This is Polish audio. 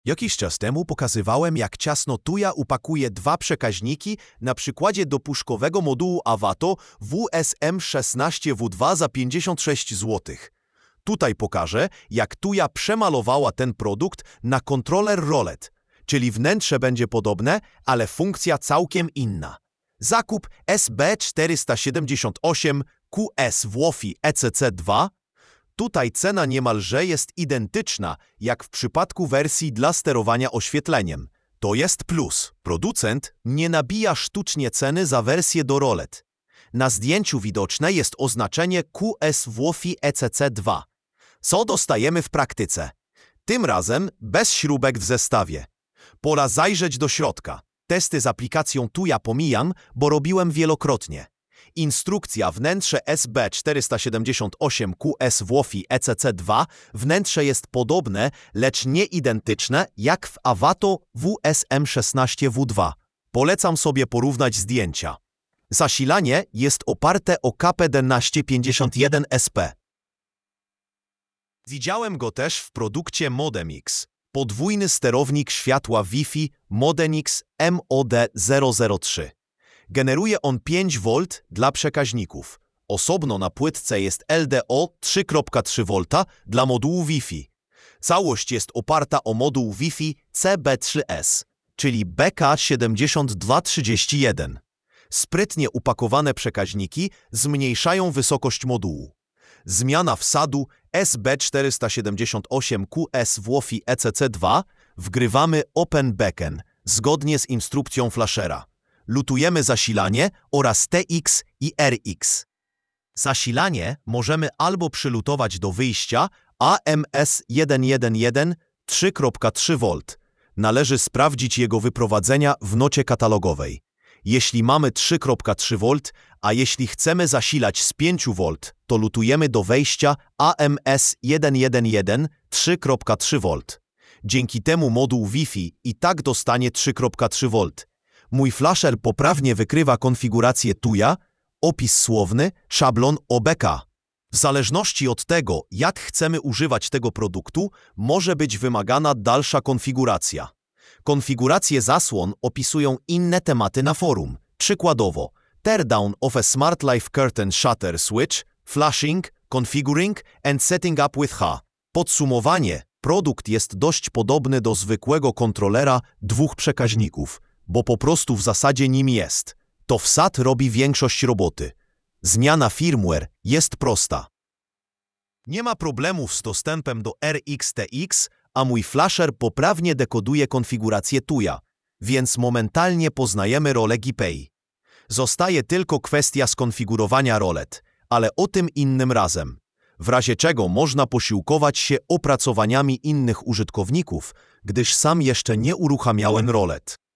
Jakiś czas temu pokazywałem, jak ciasno Tuya upakuje dwa przekaźniki na przykładzie dopuszkowego modułu Avato WSM16W2 za 56 zł. Tutaj pokażę, jak Tuya przemalowała ten produkt na kontroler Rolet, czyli wnętrze będzie podobne, ale funkcja całkiem inna. Zakup SB478 QS WOFI ECC2. Tutaj cena niemalże jest identyczna, jak w przypadku wersji dla sterowania oświetleniem. To jest plus. Producent nie nabija sztucznie ceny za wersję do rolet. Na zdjęciu widoczne jest oznaczenie QS WOFI ECC2. Co dostajemy w praktyce? Tym razem bez śrubek w zestawie. Pora zajrzeć do środka. Testy z aplikacją Tuya pomijam, bo robiłem wielokrotnie. Instrukcja wnętrze SB478 QS WOFI ECC2. Wnętrze jest podobne, lecz nie identyczne jak w Avato WSM16W2. Polecam sobie porównać zdjęcia. Zasilanie jest oparte o KP1151SP. Widziałem go też w produkcie Modemix. Podwójny sterownik światła Wi-Fi Modemix MOD003. Generuje on 5V dla przekaźników. Osobno na płytce jest LDO 3.3V dla modułu Wi-Fi. Całość jest oparta o moduł Wi-Fi CB3S, czyli BK7231. Sprytnie upakowane przekaźniki zmniejszają wysokość modułu. Zmiana wsadu SB478 QS WOFI ECC2 wgrywamy Open Beacon zgodnie z instrukcją flashera. Lutujemy zasilanie oraz TX i RX. Zasilanie możemy albo przylutować do wyjścia AMS111 3.3V. Należy sprawdzić jego wyprowadzenia w nocie katalogowej. Jeśli mamy 3.3V, a jeśli chcemy zasilać z 5V, to lutujemy do wejścia AMS111 3.3V. Dzięki temu moduł Wi-Fi i tak dostanie 3.3V. Mój flasher poprawnie wykrywa konfigurację Tuya, opis słowny, szablon OBK. W zależności od tego, jak chcemy używać tego produktu, może być wymagana dalsza konfiguracja. Konfiguracje zasłon opisują inne tematy na forum. Przykładowo, teardown of a smart life curtain shutter switch, flashing, configuring and setting up with H. Podsumowanie. Produkt jest dość podobny do zwykłego kontrolera dwóch przekaźników, bo po prostu w zasadzie nim jest. To wsad robi większość roboty. Zmiana firmware jest prosta. Nie ma problemów z dostępem do RX-TX, a mój flasher poprawnie dekoduje konfigurację Tuya, więc momentalnie poznajemy rolę GPay. Zostaje tylko kwestia skonfigurowania rolet, ale o tym innym razem. W razie czego można posiłkować się opracowaniami innych użytkowników, gdyż sam jeszcze nie uruchamiałem rolet.